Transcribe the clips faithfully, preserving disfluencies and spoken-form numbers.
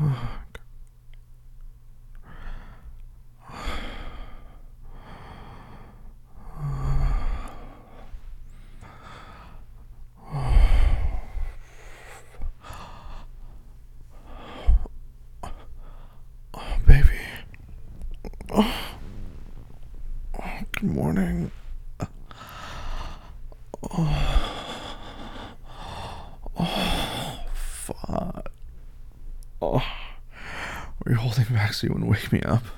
Baby. Oh, good morning. Oh, oh, fuck. Oh, were you holding back so you wouldn't wake me up?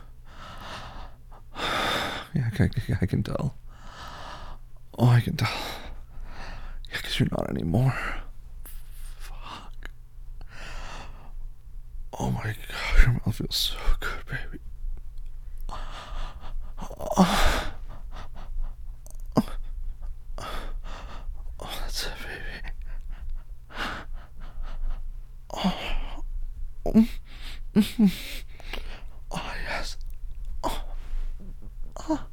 Yeah, I can, I can tell. Oh, I can tell. Yeah, because you're not anymore. Fuck. Oh my god, your mouth feels so good, baby. Oh, oh that's it, baby. Oh, mm-hmm. Oh yes. Oh, oh.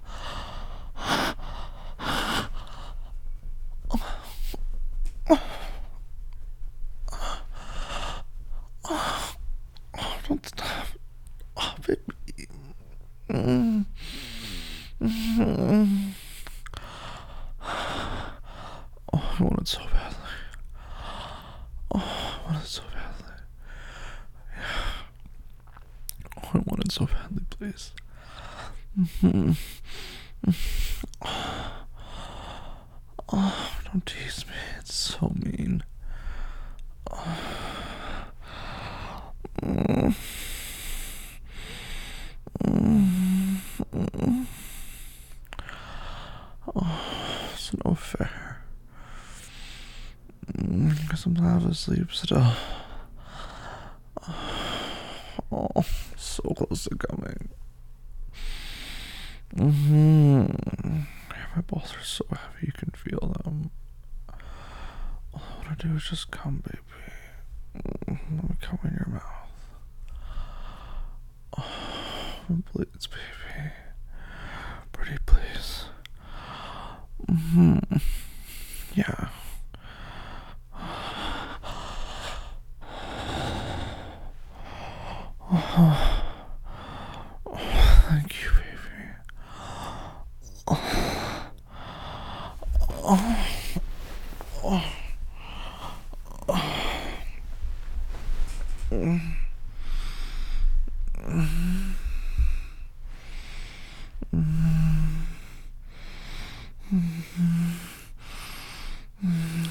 Don't stop. Oh, baby. Mm. Mm. Oh, I want it so badly. Oh, I want it so badly. Yeah. Oh, I want it so badly, please. Mm-hmm. Oh, oh, don't tease me. It's so mean. Oh. Mm. Mm. Oh, it's no fair. Because I'm half asleep still. Oh, so close to coming. Mm-hmm. My balls are so heavy you can feel them. All I want to do is just come, baby. Let me come in your mouth. Oh, please, baby. Pretty please. Mm-hmm. Yeah. Oh, oh, thank you, baby. Oh, oh, oh, oh. Mm. Mm. Mm. Mm. Mm.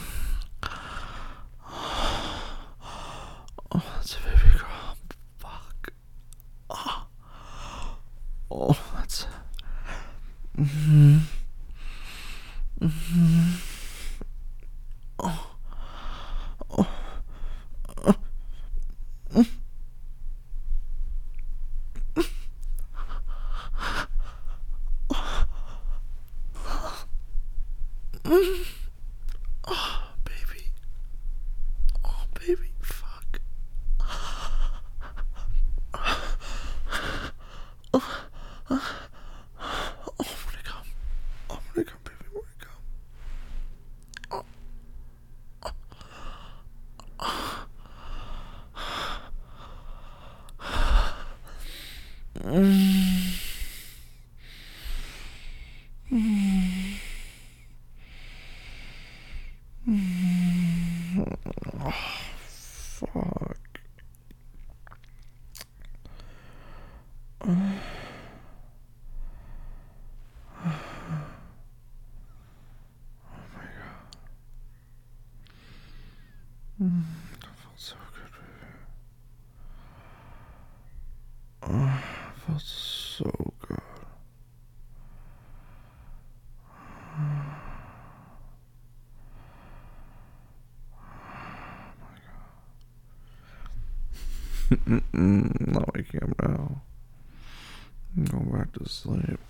Oh, that's a baby girl. Fuck. Oh, oh that's. Mm-hmm. Mm-hmm. Oh. Oh. Oh. Mm. Oh, baby. Oh, baby. Fuck. Oh. Oh, I'm gonna come. I'm gonna come, baby. I'm gonna come. Oh. Mm. Mm. Mm. Oh, fuck. Oh. Oh my god. Mm. That felt so good, baby. Oh, it felt so good. Mm-mm, not waking up now. Go back to sleep.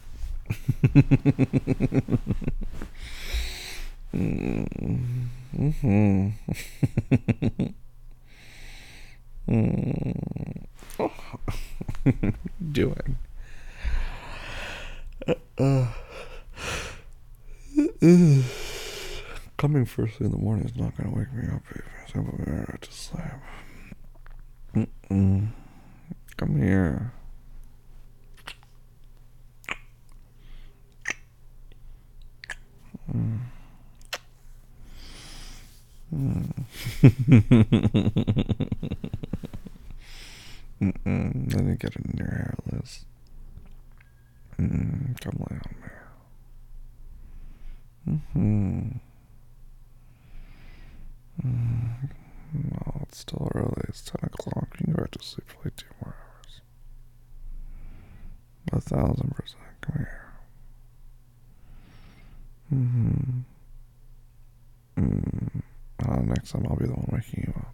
Mm-hmm. Mm. Oh. Doing. Uh, uh, coming first thing in the morning is not gonna wake me up, baby. So I'm gonna go to sleep. Mm-mm. Come here. Mm. Mm. Mm-mm. Let me get it in your hair, Liz. Mm. Come lay on me. Mm-hmm. Mm. No, it's still early. It's ten o'clock. You can go back to sleep for like two more hours. A thousand percent. Come here. Mm-hmm. Mm. Uh, next time I'll be the one waking you up.